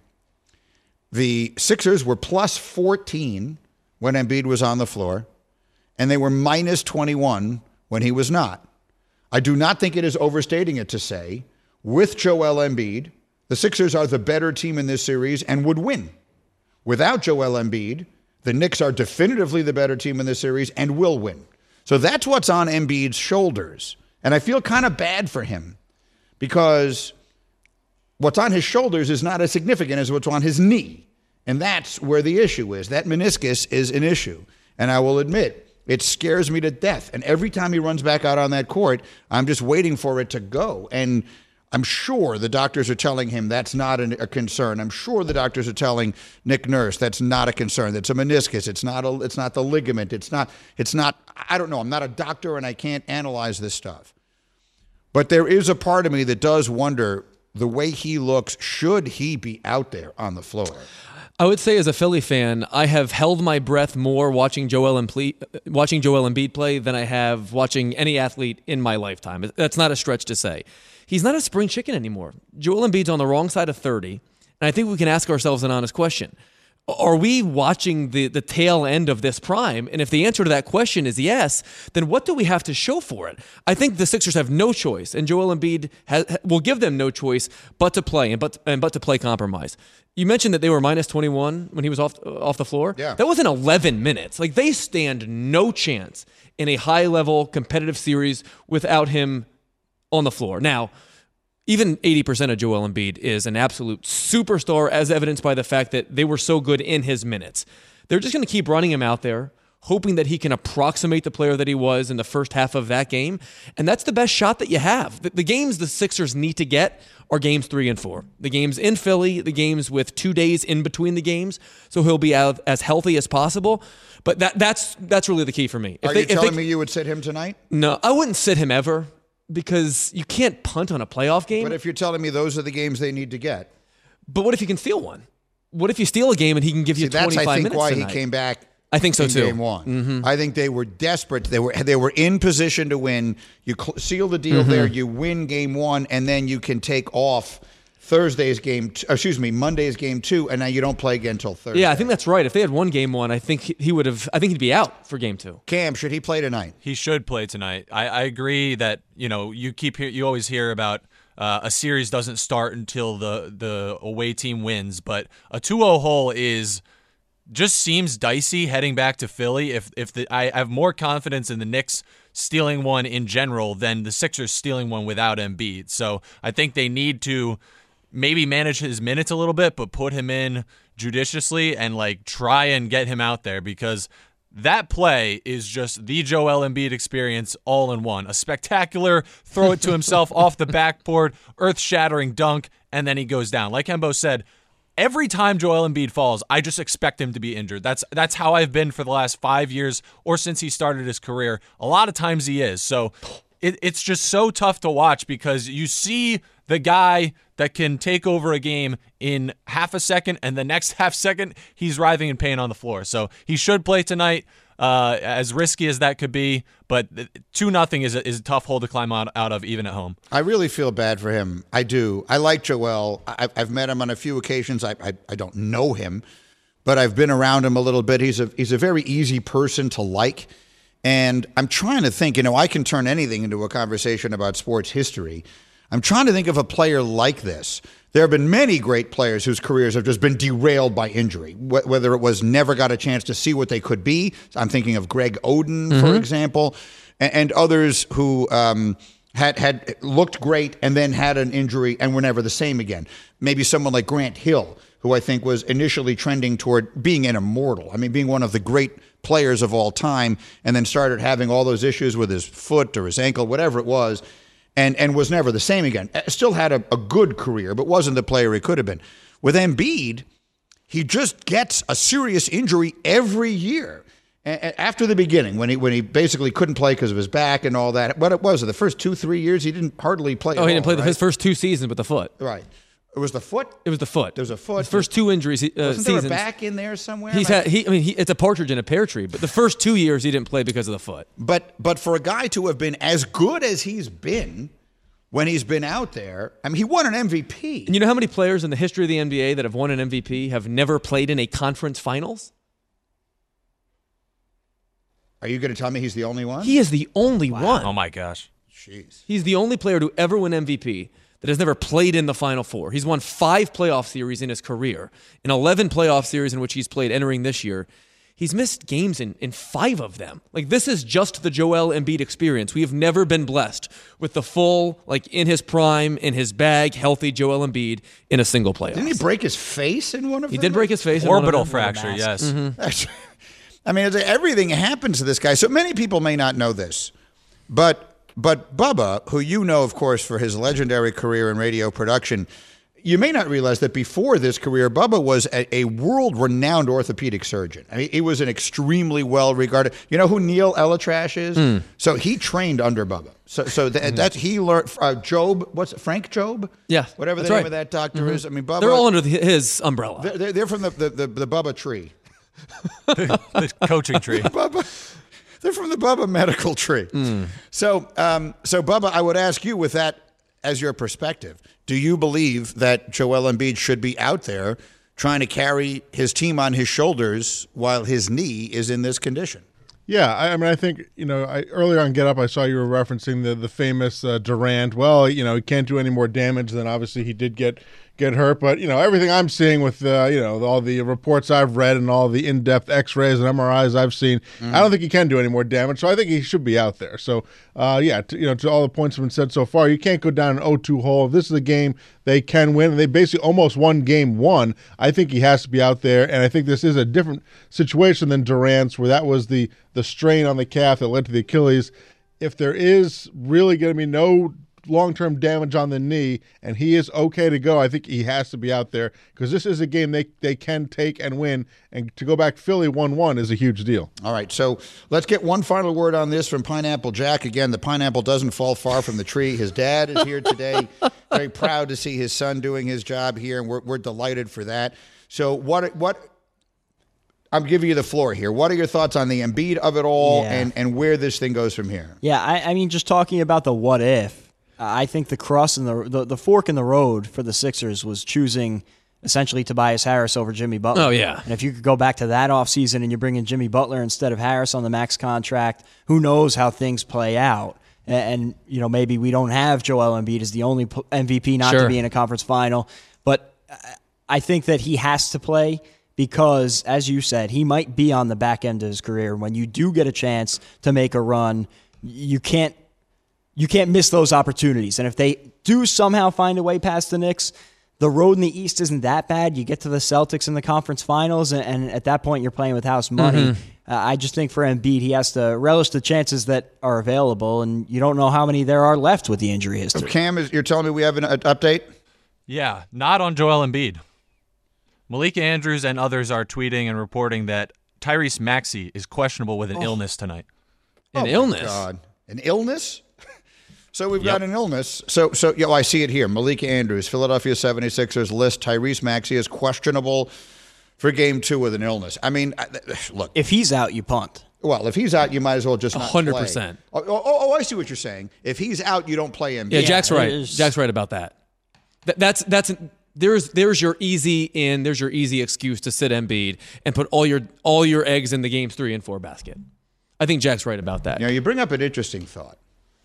the Sixers were plus fourteen when Embiid was on the floor, and they were minus twenty-one when he was not. I do not think it is overstating it to say, with Joel Embiid, the Sixers are the better team in this series and would win. Without Joel Embiid, the Knicks are definitively the better team in this series and will win. So that's what's on Embiid's shoulders. And I feel kind of bad for him because what's on his shoulders is not as significant as what's on his knee. And that's where the issue is. That meniscus is an issue. And I will admit, it scares me to death. And every time he runs back out on that court, I'm just waiting for it to go. And I'm sure the doctors are telling him that's not an, a concern. I'm sure the doctors are telling Nick Nurse that's not a concern. That's a meniscus. It's not a, it's not the ligament. It's not, it's not, I don't know. I'm not a doctor and I can't analyze this stuff. But there is a part of me that does wonder the way he looks, should he be out there on the floor? I would say as a Philly fan, I have held my breath more watching Joel Embiid, watching Joel Embiid play than I have watching any athlete in my lifetime. That's not a stretch to say. He's not a spring chicken anymore. Joel Embiid's on the wrong side of thirty, and I think we can ask ourselves an honest question. Are we watching the, the tail end of this prime? And if the answer to that question is yes, then what do we have to show for it? I think the Sixers have no choice, and Joel Embiid has, will give them no choice but to play and but and but to play compromise. You mentioned that they were minus twenty-one when he was off off the floor. Yeah. That was in eleven minutes. Like, they stand no chance in a high-level competitive series without him on the floor. Now, even eighty percent of Joel Embiid is an absolute superstar, as evidenced by the fact that they were so good in his minutes. They're just going to keep running him out there hoping that he can approximate the player that he was in the first half of that game. And that's the best shot that you have. The, the games the Sixers need to get are games three and four. The games in Philly, the games with two days in between the games, so he'll be out as healthy as possible. But that that's that's really the key for me. If Are they, you telling they, me you would sit him tonight? No, I wouldn't sit him ever because you can't punt on a playoff game. But if you're telling me those are the games they need to get. But what if you can steal one? What if you steal a game and he can give you See, that's, twenty-five I think, minutes why tonight? he came back. I think so in too. Game one, mm-hmm. I think they were desperate. They were they were in position to win. You cl- seal the deal mm-hmm. there. You win game one, and then you can take off Thursday's game. T- excuse me, Monday's game two, and now you don't play again until Thursday. Yeah, I think that's right. If they had won game one, I think he would have. I think he'd be out for game two. Cam, should he play tonight? He should play tonight. I, I agree that you know you keep hear, you always hear about. Uh, a series doesn't start until the, the away team wins, but a two oh hole is just seems dicey heading back to Philly. If if the, I have more confidence in the Knicks stealing one in general than the Sixers stealing one without Embiid. So I think they need to maybe manage his minutes a little bit, but put him in judiciously and like try and get him out there because that play is just the Joel Embiid experience all in one. A spectacular throw it to himself off the backboard, earth-shattering dunk, and then he goes down. Like Hembo said, every time Joel Embiid falls, I just expect him to be injured. That's that's how I've been for the last five years or since he started his career. A lot of times he is. So it, it's just so tough to watch because you see the guy that can take over a game in half a second, and the next half second, he's writhing in pain on the floor. So he should play tonight, uh, as risky as that could be, but two nothing is a, is a tough hole to climb out, out of even at home. I really feel bad for him. I do. I like Joel. I, I've met him on a few occasions. I, I I don't know him, but I've been around him a little bit. He's a he's a very easy person to like. And I'm trying to think, you know, I can turn anything into a conversation about sports history. I'm trying to think of a player like this. There have been many great players whose careers have just been derailed by injury, Wh- whether it was never got a chance to see what they could be. I'm thinking of Greg Oden, mm-hmm. for example, and, and others who um, had, had looked great and then had an injury and were never the same again. Maybe someone like Grant Hill, who I think was initially trending toward being an immortal. I mean, being one of the great players of all time, and then started having all those issues with his foot or his ankle, whatever it was, and and was never the same again. Still had a, a good career, but wasn't the player he could have been. With Embiid, he just gets a serious injury every year. A- after the beginning, when he when he basically couldn't play because of his back and all that. What it was, the first two, three years, he didn't hardly play Oh, at he didn't all, play the, right? his first two seasons with the foot. Right. It was the foot? It was the foot. There was a foot. His first two injuries uh, Wasn't there seasons. a back in there somewhere? He's had. He, I mean, he, it's a partridge in a pear tree. But the first two years, he didn't play because of the foot. But but for a guy to have been as good as he's been when he's been out there, I mean, he won an M V P. And you know how many players in the history of the N B A that have won an M V P have never played in a conference finals? Are you going to tell me he's the only one? He is the only Wow. one. Oh my gosh. Jeez. He's the only player to ever win M V P that has never played in the Final Four. He's won five playoff series in his career. In eleven playoff series in which he's played entering this year, he's missed games in, in five of them. Like, this is just the Joel Embiid experience. We have never been blessed with the full, like, in his prime, in his bag, healthy Joel Embiid in a single playoff. Didn't he break his face in one of He them? did break his face. Orbital in one of them. fracture, yes. Mm-hmm. I mean, it's- everything happens to this guy. So many people may not know this, but but Bubba, who you know, of course, for his legendary career in radio production, you may not realize that before this career, Bubba was a, a world-renowned orthopedic surgeon. I mean, he was an extremely well-regarded. You know who Neil Elatrash is? Mm. So he trained under Bubba. So so th- mm. that's he learned. Uh, Job, what's it, Frank Job? Yeah, whatever the that's name right. of that doctor Mm-hmm. is. I mean, Bubba. They're all under the, his umbrella. They're, they're, they're from the the, the, the Bubba tree. the, the coaching tree. Bubba. They're from the Bubba medical tree. Mm. So, um, so Bubba, I would ask you, with that as your perspective, do you believe that Joel Embiid should be out there trying to carry his team on his shoulders while his knee is in this condition? Yeah, I, I mean, I think, you know, I, earlier on Get Up, I saw you were referencing the the famous uh, Durant. Well, you know, he can't do any more damage than obviously he did get, get hurt. But, you know, everything I'm seeing with, uh, you know, all the reports I've read and all the in-depth x-rays and M R Is I've seen, mm-hmm. I don't think he can do any more damage. So I think he should be out there. So, uh, yeah, to, you know, to all the points have been said so far, you can't go down an oh two hole. If this is a game they can win, and they basically almost won game one, I think he has to be out there. And I think this is a different situation than Durant's, where that was the, the strain on the calf that led to the Achilles. If there is really going to be no long-term damage on the knee and he is okay to go, I think he has to be out there because this is a game they, they can take and win. And to go back Philly one one is a huge deal. All right, so let's get one final word on this from Pineapple Jack. Again, the pineapple doesn't fall far from the tree. His dad is here today. Very proud to see his son doing his job here, and we're, we're delighted for that. So what what I'm giving you the floor here. What are your thoughts on the Embiid of it all, Yeah. and, and where this thing goes from here? Yeah, I, I mean, just talking about the what if, I think the cross in the, the the fork in the road for the Sixers was choosing essentially Tobias Harris over Jimmy Butler. Oh, yeah. And if you could go back to that offseason and you bring in Jimmy Butler instead of Harris on the max contract, who knows how things play out. And, and you know, maybe we don't have Joel Embiid as the only M V P not Sure. to be in a conference final. But I think that he has to play because, as you said, he might be on the back end of his career. When you do get a chance to make a run, you can't You can't miss those opportunities. And if they do somehow find a way past the Knicks, the road in the East isn't that bad. You get to the Celtics in the conference finals, and, and at that point you're playing with house money. Mm-hmm. Uh, I just think for Embiid, he has to relish the chances that are available, and you don't know how many there are left with the injury history. Cam, is, you're telling me we have an uh, update? Yeah, not on Joel Embiid. Malika Andrews and others are tweeting and reporting that Tyrese Maxey is questionable with an Oh. illness tonight. An Oh, illness? my God. An illness? So we've Yep. got an illness. So, so yeah, well, I see it here. Malika Andrews, Philadelphia seventy-sixers list Tyrese Maxey is questionable for game two with an illness. I mean, I- look. If he's out, you punt. Well, if he's out, you might as well just not one hundred play. percent. Oh, oh, oh, I see what you're saying. If he's out, you don't play him. Yeah, Jack's right. there's- Jack's right about that. Th- That's that's there's there's your easy in. There's your easy excuse to sit Embiid and put all your all your eggs in the games three and four basket. I think Jack's right about that. You know, you bring up an interesting thought.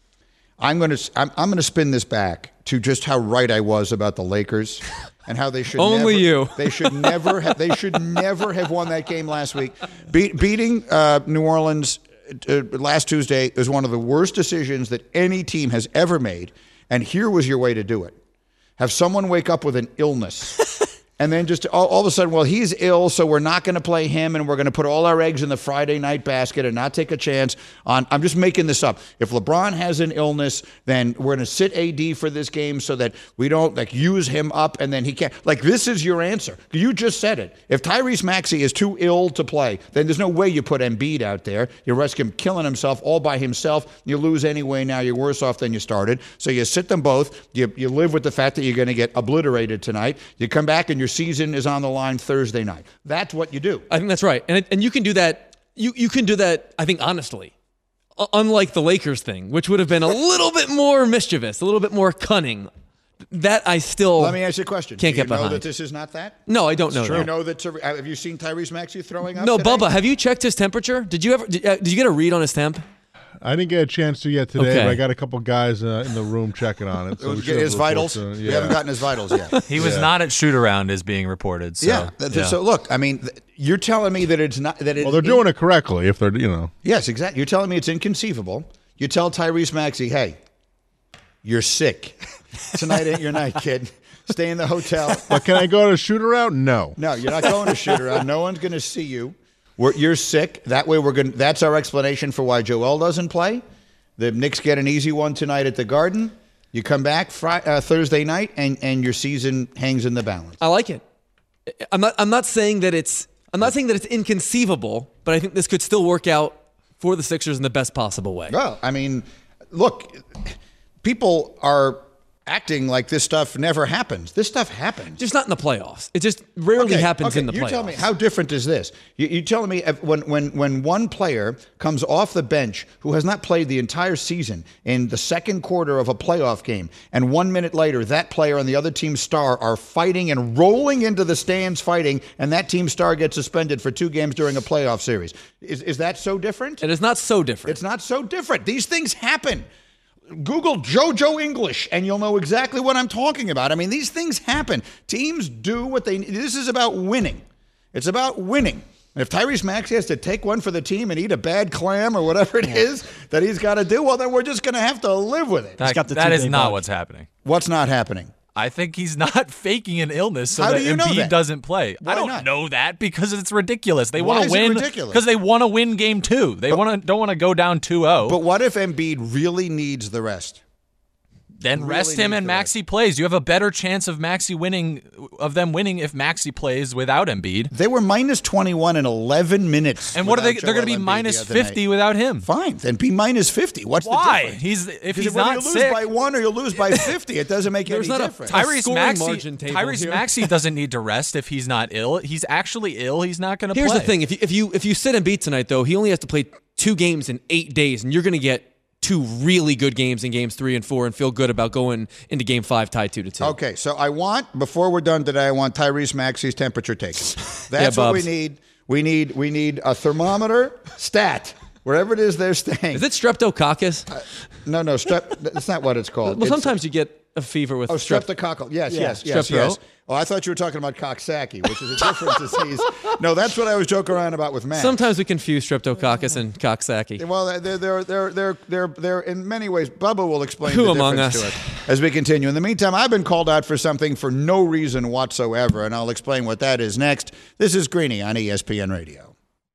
I'm going to I'm, I'm going to spin this back to just how right I was about the Lakers and how they should Only never, you. they should never have they should never have won that game last week. Be, beating uh, New Orleans uh, last Tuesday is one of the worst decisions that any team has ever made, and here was your way to do it. Have someone wake up with an illness. And then just all, all of a sudden, well, he's ill, so we're not going to play him, and we're going to put all our eggs in the Friday night basket and not take a chance on. I'm just making this up. If LeBron has an illness, then we're going to sit A D for this game so that we don't like use him up, and then he can't. Like, this is your answer. You just said it. If Tyrese Maxey is too ill to play, then there's no way you put Embiid out there. You risk him killing himself all by himself. You lose anyway. Now you're worse off than you started. So you sit them both. You you live with the fact that you're going to get obliterated tonight. You come back and you're season is on the line Thursday night. That's what you do. I think that's right, and and you can do that. You you can do that. I think honestly, U- unlike the Lakers thing, which would have been a little bit more mischievous, a little bit more cunning. That I still Let me ask you a question. Can't do you get know behind. that this is not that? No, I don't know. Do that. you know that? Have you seen Tyrese Maxey throwing up? No, today? Bubba, have you checked his temperature? Did you ever? Did, uh, did you get a read on his temp? I didn't get a chance to yet today, Okay. but I got a couple guys uh, in the room checking on it. So we Get should have his a report vitals. soon. We Yeah. haven't gotten his vitals yet. He was Yeah. not at shoot around is being reported. So, yeah. th- yeah. So look, I mean, th- you're telling me that it's not that. It, Well, they're doing it correctly if they're, you know. Yes, exactly. You're telling me it's inconceivable. You tell Tyrese Maxey, hey, you're sick. Tonight ain't your night, kid. Stay in the hotel. But can I go to shoot around? No. No, you're not going to shoot around. No one's going to see you. We're, you're sick. That way, we're going. That's our explanation for why Joel doesn't play. The Knicks get an easy one tonight at the Garden. You come back Friday, uh, Thursday night, and, and your season hangs in the balance. I like it. I'm not. I'm not saying that it's. I'm not saying that it's inconceivable, but I think this could still work out for the Sixers in the best possible way. Well, I mean, look, people are acting like this stuff never happens. This stuff happens. Just not in the playoffs. It just rarely Okay, happens okay, in the you playoffs. tell me, how different is this? You, you telling me if, when when when one player comes off the bench who has not played the entire season in the second quarter of a playoff game, and one minute later that player and the other team's star are fighting and rolling into the stands fighting, and that team's star gets suspended for two games during a playoff series. Is is that so different? It is not so different. It's not so different. These things happen. Google JoJo English and you'll know exactly what I'm talking about. I mean, these things happen. Teams do what they need. This is about winning. It's about winning. And if Tyrese Maxey has to take one for the team and eat a bad clam or whatever it is that he's got to do, well, then we're just going to have to live with it. That, that is not what's happening. What's not happening? I think he's not faking an illness so How that do you know Embiid that? doesn't play. Why I don't not? know that because it's ridiculous. They Why want is to it win ridiculous? because they want to win game two. They want to don't want to go down two oh. But what if Embiid really needs the rest? Then Really rest him needs and the Maxey plays. You have a better chance of Maxey winning of them winning if Maxey plays without Embiid. They were minus twenty-one in eleven minutes. And what are they? without They're going to Joel be Embiid minus the other fifty night. without him. Fine, then be minus fifty. What's Why? the difference? He's if Because he's whether not you lose sick by one or you lose by fifty, it doesn't make There's any not a difference. Tyrese scoring Maxey, margin table Tyrese here. Maxey doesn't need to rest if he's not ill. He's actually ill. He's not going to play. Here's the thing: if you if you if you sit Embiid tonight, though, he only has to play two games in eight days, and you're going to get two really good games in games three and four, and feel good about going into game five tied two to two. Okay, so I want before we're done today, I want Tyrese Maxey's temperature taken. That's Yeah, what we Bubs. need. We need we need a thermometer stat wherever it is they're staying. Is it streptococcus? Uh, no, no, strep. That's not what it's called. well, It's- sometimes you get a fever with Oh, strep. streptococcal. Yes, Yeah. yes, yes, Strep yes. throat. Oh, I thought you were talking about Coxsackie, which is a different disease. No, that's what I was joking around about with Matt. Sometimes we confuse streptococcus and Coxsackie. Well, they're, they're, they're, they're, they're, they're in many ways, Bubba will explain Who the among difference us? to us as we continue. In the meantime, I've been called out for something for no reason whatsoever, and I'll explain what that is next. This is Greeny on E S P N Radio.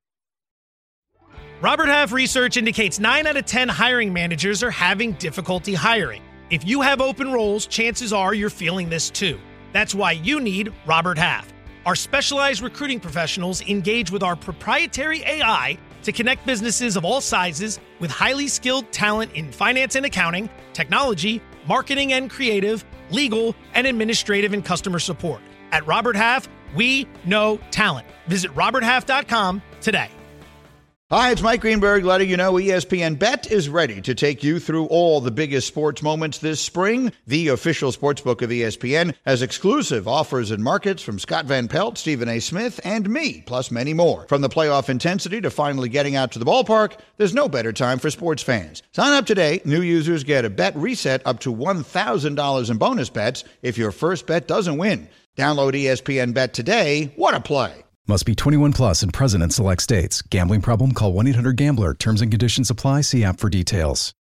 Robert Half research indicates nine out of ten hiring managers are having difficulty hiring. If you have open roles, chances are you're feeling this too. That's why you need Robert Half. Our specialized recruiting professionals engage with our proprietary A I to connect businesses of all sizes with highly skilled talent in finance and accounting, technology, marketing and creative, legal, and administrative and customer support. At Robert Half, we know talent. Visit robert half dot com today. Hi, it's Mike Greenberg letting you know E S P N Bet is ready to take you through all the biggest sports moments this spring. The official sportsbook of E S P N has exclusive offers and markets from Scott Van Pelt, Stephen A. Smith, and me, plus many more. From the playoff intensity to finally getting out to the ballpark, there's no better time for sports fans. Sign up today. New users get a bet reset up to one thousand dollars in bonus bets if your first bet doesn't win. Download E S P N Bet today. What a play. Must be twenty-one plus and present in select states. Gambling problem? Call one eight hundred gambler. Terms and conditions apply. See app for details.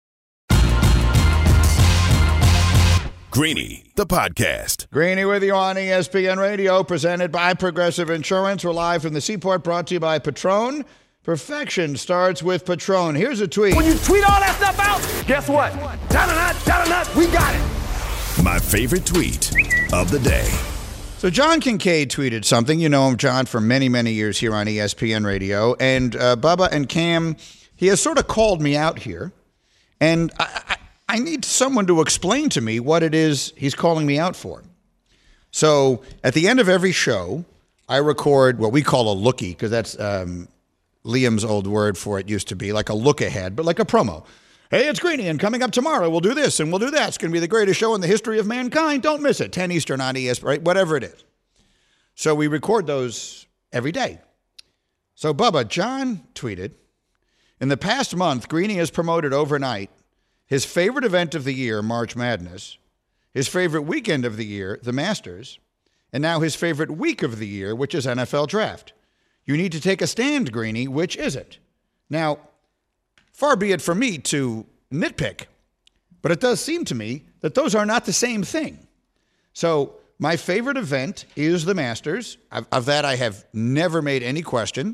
Greeny, the podcast. Greeny with you on E S P N Radio, presented by Progressive Insurance. We're live from the Seaport, brought to you by Patron. Perfection starts with Patron. Here's a tweet. When you tweet all that stuff out, guess what? Da-da-da, da-da-da, we got it. My favorite tweet of the day. So John Kincaid tweeted something. You know him, John, for many, many years here on E S P N Radio. And uh, Bubba and Cam, he has sort of called me out here. And I, I, I need someone to explain to me what it is he's calling me out for. So at the end of every show, I record what we call a lookie, because that's um, Liam's old word for it used to be, like a look ahead, but like a promo. Hey, it's Greeny, and coming up tomorrow, we'll do this and we'll do that. It's going to be the greatest show in the history of mankind. Don't miss it. ten Eastern on E S P N, right? Whatever it is. So we record those every day. So, Bubba, John tweeted, in the past month, Greeny has promoted overnight his favorite event of the year, March Madness, his favorite weekend of the year, the Masters, and now his favorite week of the year, which is N F L Draft. You need to take a stand, Greeny. Which is it? Now, far be it from me to nitpick, but it does seem to me that those are not the same thing. So my favorite event is the Masters. Of, of that, I have never made any question.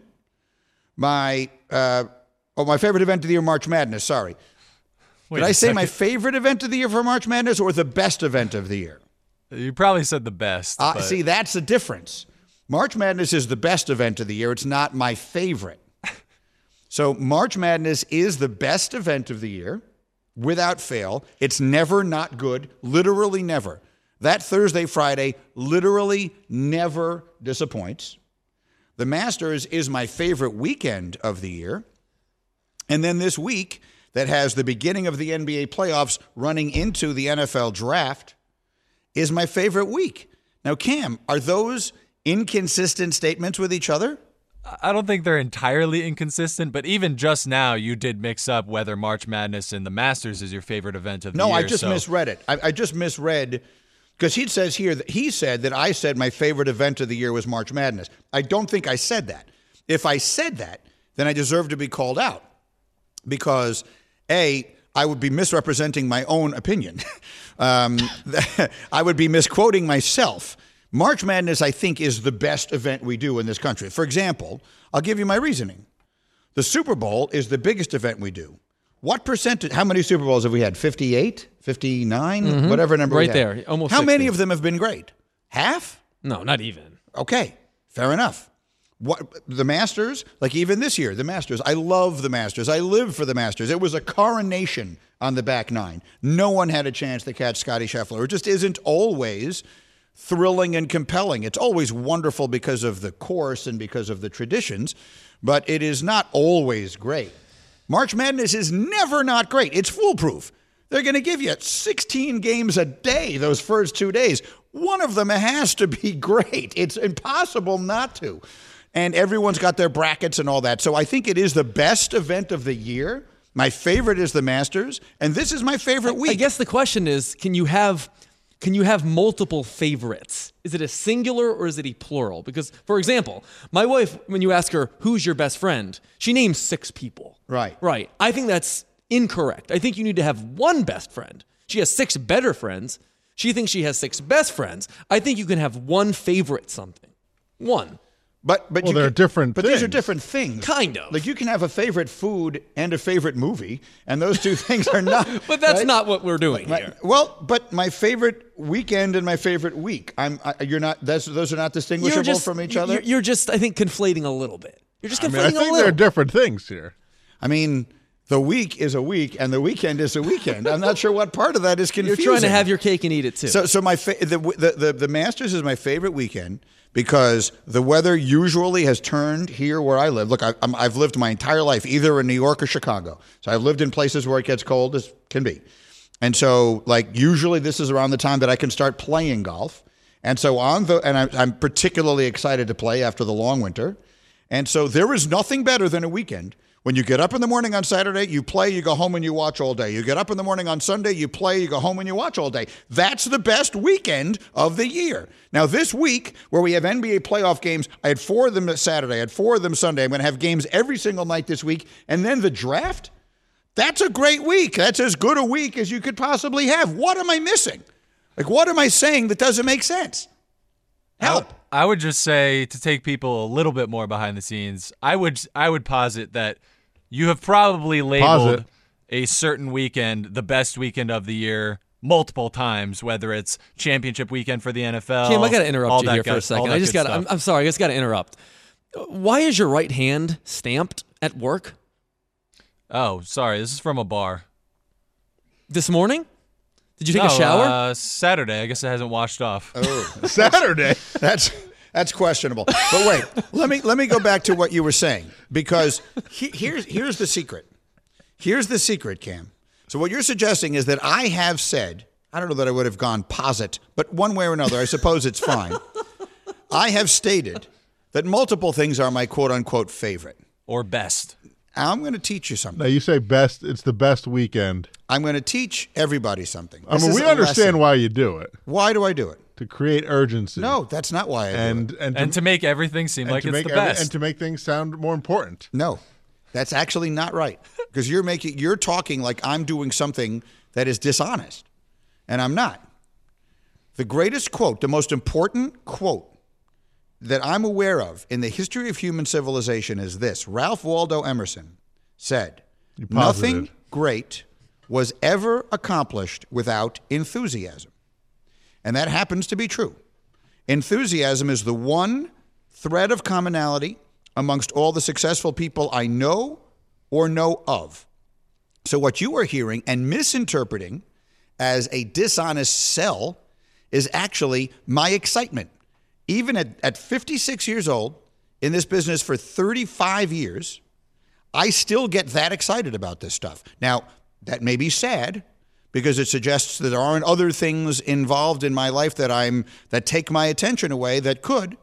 My uh, oh, my favorite event of the year, March Madness. Sorry. Wait Did I a say my second. favorite event of the year for March Madness or the best event of the year? You probably said the best. Uh, but- see, that's the difference. March Madness is the best event of the year. It's not my favorite. So March Madness is the best event of the year, without fail. It's never not good, literally never. That Thursday, Friday, literally never disappoints. The Masters is my favorite weekend of the year. And then this week that has the beginning of the N B A playoffs running into the N F L draft is my favorite week. Now, Cam, are those inconsistent statements with each other? I don't think they're entirely inconsistent, but even just now, you did mix up whether March Madness and the Masters is your favorite event of the no, year. No, I just so. misread it. I, I just misread because he says here that he said that I said my favorite event of the year was March Madness. I don't think I said that. If I said that, then I deserve to be called out because, A, I would be misrepresenting my own opinion. um, I would be misquoting myself. March Madness, I think, is the best event we do in this country. For example, I'll give you my reasoning. The Super Bowl is the biggest event we do. What percentage, how many Super Bowls have we had? fifty-eight, fifty-nine, Mm-hmm. whatever number right we there, had. almost How sixty. many of them have been great? Half? No, not even. Okay, fair enough. What the Masters, like even this year, the Masters, I love the Masters. I live for the Masters. It was a coronation on the back nine. No one had a chance to catch Scottie Scheffler. It just isn't always thrilling and compelling. It's always wonderful because of the course and because of the traditions, but it is not always great. March Madness is never not great. It's foolproof. They're going to give you sixteen games a day those first two days. One of them has to be great. It's impossible not to. And everyone's got their brackets and all that. So I think it is the best event of the year. My favorite is the Masters, and this is my favorite week. I guess the question is, can you have can you have multiple favorites? Is it a singular or is it a plural? Because, for example, my wife, when you ask her, who's your best friend, she names six people. Right. Right. I think that's incorrect. I think you need to have one best friend. She has six better friends. She thinks she has six best friends. I think you can have one favorite something. One. But but well, you they're can, different But things. these are different things. Kind of. Like you can have a favorite food and a favorite movie, and those two things are not. But that's right? not what we're doing My- here. Well, but my favorite weekend and my favorite week. I'm. I, you're not. That's, those are not distinguishable You're just, from each you're- other. You're just, I think, conflating a little bit. You're just I conflating mean, I a think little. they're different things here. I mean, the week is a week, and the weekend is a weekend. I'm not sure what part of that is You're confusing. trying to have your cake and eat it too. So, so my fa- the, the the the Masters is my favorite weekend because the weather usually has turned here where I live. Look, I, I'm, I've lived my entire life either in New York or Chicago. So I've lived in places where it gets cold as can be, and so like usually this is around the time that I can start playing golf. And so on the and I'm, I'm particularly excited to play after the long winter. And so there is nothing better than a weekend. When you get up in the morning on Saturday, you play, you go home and you watch all day. You get up in the morning on Sunday, you play, you go home and you watch all day. That's the best weekend of the year. Now, this week, where we have N B A playoff games, I had four of them Saturday, I had four of them Sunday. I'm going to have games every single night this week. And then the draft, that's a great week. That's as good a week as you could possibly have. What am I missing? Like, what am I saying that doesn't make sense? Help. I would just say, to take people a little bit more behind the scenes, I would I would posit that you have probably labeled Posit. a certain weekend the best weekend of the year multiple times, whether it's championship weekend for the N F L. Kim, I got to all interrupt you that here for good- a second. all I that just good got. I'm, stuff. I'm sorry. I just got to interrupt. Why is your right hand stamped at work Oh, sorry. This is from a bar. this morning? Did you take No, a shower? Uh, Saturday. I guess it hasn't washed off. Oh, Saturday. That's that's questionable. But wait, let me let me go back to what you were saying because he, here's here's the secret. Here's the secret, Cam. So what you're suggesting is that I have said, I don't know that I would have gone posit, but one way or another, I suppose it's fine. I have stated that multiple things are my quote unquote favorite or best. I'm going to teach you something. No, you say best. It's the best weekend. I'm going to teach everybody something. I This mean, is we a understand lesson. why you do it. Why do I do it? To create urgency. No, that's not why I do and, it. And, And to make everything seem and like to it's make the every- best. and to make things sound more important. No, that's actually not right because you're making you're talking like I'm doing something that is dishonest, and I'm not. The greatest quote, the most important quote that I'm aware of in the history of human civilization is this: Ralph Waldo Emerson said, You posited. "Nothing great was ever accomplished without enthusiasm," and that happens to be true. Enthusiasm is the one thread of commonality amongst all the successful people I know or know of. So what you are hearing and misinterpreting as a dishonest sell is actually my excitement. Even at, at fifty-six years old, in this business for thirty-five years, I still get that excited about this stuff. Now, that may be sad because it suggests that there aren't other things involved in my life that I'm that take my attention away that could.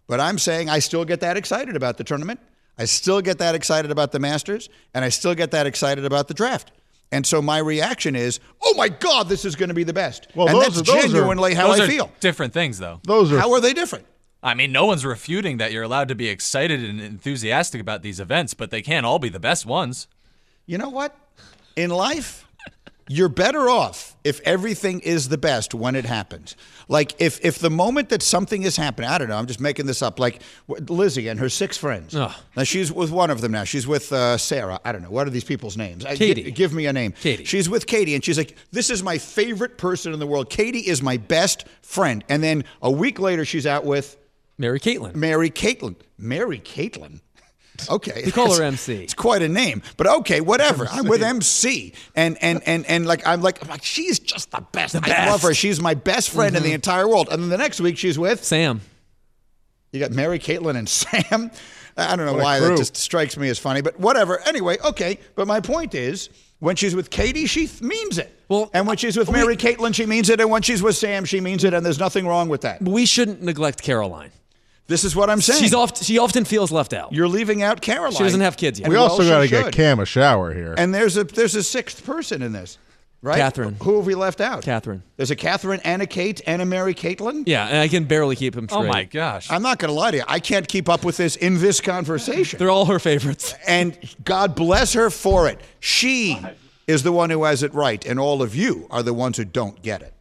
But I'm saying I still get that excited about the tournament. I still get that excited about the Masters, and I still get that excited about the draft. And so my reaction is, oh my God, this is going to be the best. Well, and those that's are, those genuinely are, how those I are feel. Different things, though. Those are how are they different? I mean, no one's refuting that you're allowed to be excited and enthusiastic about these events, but they can't all be the best ones. You know what? In life, you're better off if everything is the best when it happens. Like if if the moment that something is happening, I don't know, I'm just making this up, like Lizzie and her six friends. Oh. Now she's with one of them now. She's with uh, Sarah. I don't know. What are these people's names? I- Katie. Give, give me a name. Katie. She's with Katie, and she's like, this is my favorite person in the world. Katie is my best friend. And then a week later, she's out with Mary Caitlin. Mary Caitlin. Mary Caitlin. Okay. We call her That's- M C. It's quite a name. But okay, whatever. I'm with M C. And and and and like I'm like, I'm like she's just the best. The I best. love her. She's my best friend in the entire world. And then the next week she's with Sam. You got Mary Caitlin and Sam. I don't know What a why that crew. just strikes me as funny, but whatever. Anyway, okay. But my point is, when she's with Katie, she th- means it. Well, and when she's with we- Mary Caitlin, she means it. And when she's with Sam, she means it. And there's nothing wrong with that. We shouldn't neglect Caroline. This is what I'm saying. She's oft, she often feels left out. You're leaving out Caroline. She doesn't have kids yet. And we also well, got to she get should. Cam a shower here. And there's a there's a sixth person in this, right? Catherine. Who have we left out? Catherine. There's a Catherine and a Kate and a Mary Caitlin. Yeah, and I can barely keep him straight. Oh, my gosh. I'm not going to lie to you. I can't keep up with this in this conversation. They're all her favorites. And God bless her for it. She is the one who has it right, and all of you are the ones who don't get it.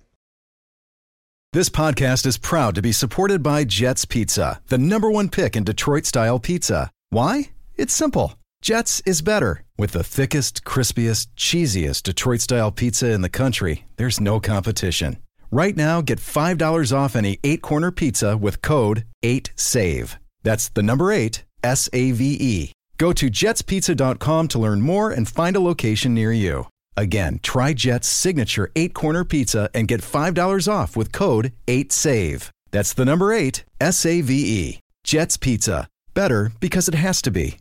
This podcast is proud to be supported by Jets Pizza, the number one pick in Detroit-style pizza. Why? It's simple. Jets is better. With the thickest, crispiest, cheesiest Detroit-style pizza in the country, there's no competition. Right now, get five dollars off any eight-corner pizza with code eight save. That's the number eight, S A V E. Go to jets pizza dot com to learn more and find a location near you. Again, try Jet's signature eight-corner pizza and get five dollars off with code eight save. That's the number eight, S A V E. Jet's Pizza. Better because it has to be.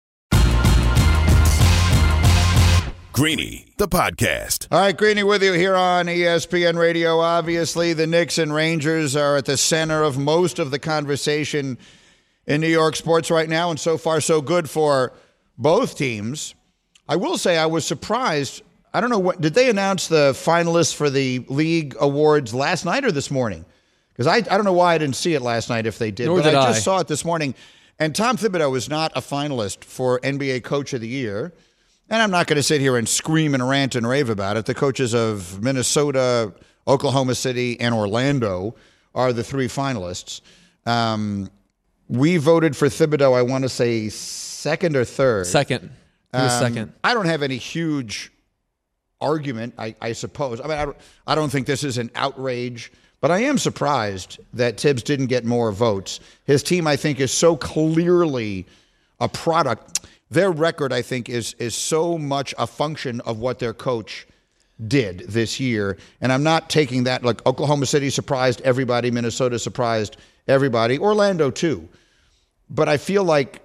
Greeny, the podcast. All right, Greeny with you here on E S P N Radio. Obviously, the Knicks and Rangers are at the center of most of the conversation in New York sports right now, and so far so good for both teams. I will say I was surprised. I don't know, what did they announce the finalists for the league awards last night or this morning? Because I, I don't know why I didn't see it last night if they did, Nor but did I I. just saw it this morning. And Tom Thibodeau is not a finalist for N B A Coach of the Year. And I'm not going to sit here and scream and rant and rave about it. The coaches of Minnesota, Oklahoma City, and Orlando are the three finalists. Um, we voted for Thibodeau, I want to say second or third. Second. He was Um, second. I don't have any huge argument, I, I suppose. I mean, I don't, I don't think this is an outrage, but I am surprised that Tibbs didn't get more votes. His team, I think, is so clearly a product. Their record, I think, is is so much a function of what their coach did this year. And I'm not taking that, like Oklahoma City surprised everybody, Minnesota surprised everybody, Orlando too. But I feel like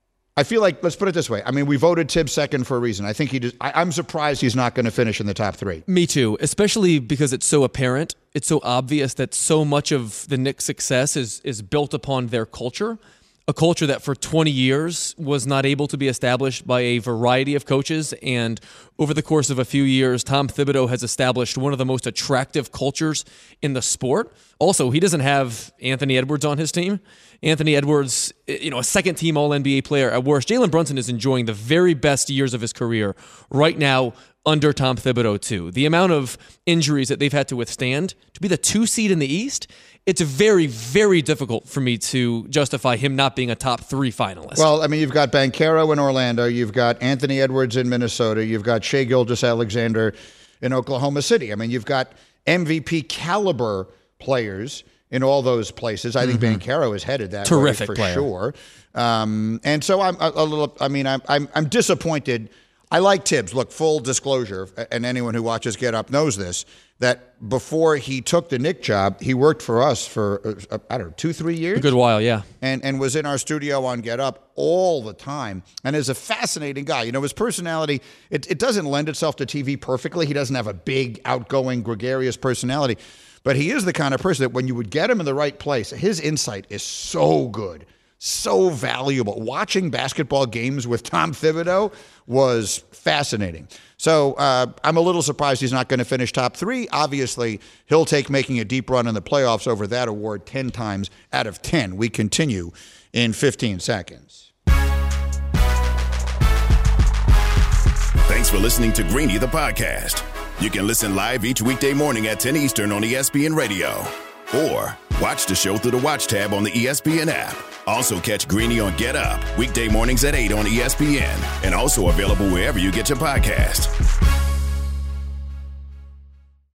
I feel like, let's put it this way. I mean, we voted Tibbs second for a reason. I think he just, I, I'm surprised he's not going to finish in the top three. Me too, especially because it's so apparent. It's so obvious that so much of the Knicks' success is is built upon their culture, a culture that for twenty years was not able to be established by a variety of coaches. And over the course of a few years, Tom Thibodeau has established one of the most attractive cultures in the sport. Also, he doesn't have Anthony Edwards on his team. Anthony Edwards, you know, a second-team All N B A player at worst. Jalen Brunson is enjoying the very best years of his career right now under Tom Thibodeau, too. The amount of injuries that they've had to withstand to be the two seed in the East, it's very, very difficult for me to justify him not being a top three finalist. Well, I mean, you've got Banchero in Orlando. You've got Anthony Edwards in Minnesota. You've got Shai Gilgeous-Alexander in Oklahoma City. I mean, you've got M V P caliber players in all those places. I think mm-hmm. Banchero is headed that Terrific way for player. sure. Um, and so I'm a, a little. I mean, I'm I'm, I'm disappointed. I like Tibbs. Look, full disclosure, and anyone who watches Get Up knows this, that before he took the Knick job, he worked for us for, uh, I don't know, two, three years? A good while, yeah. And and was in our studio on Get Up all the time, and is a fascinating guy. You know, his personality, it, it doesn't lend itself to T V perfectly. He doesn't have a big, outgoing, gregarious personality, but he is the kind of person that when you would get him in the right place, his insight is so good. So valuable. Watching basketball games with Tom Thibodeau was fascinating. So uh, I'm a little surprised he's not going to finish top three. Obviously, he'll take making a deep run in the playoffs over that award ten times out of ten. We continue in fifteen seconds. Thanks for listening to Greeny the podcast. You can listen live each weekday morning at ten Eastern on E S P N Radio. Or watch the show through the Watch tab on the E S P N app. Also catch Greeny on Get Up, weekday mornings at eight on E S P N, and also available wherever you get your podcast.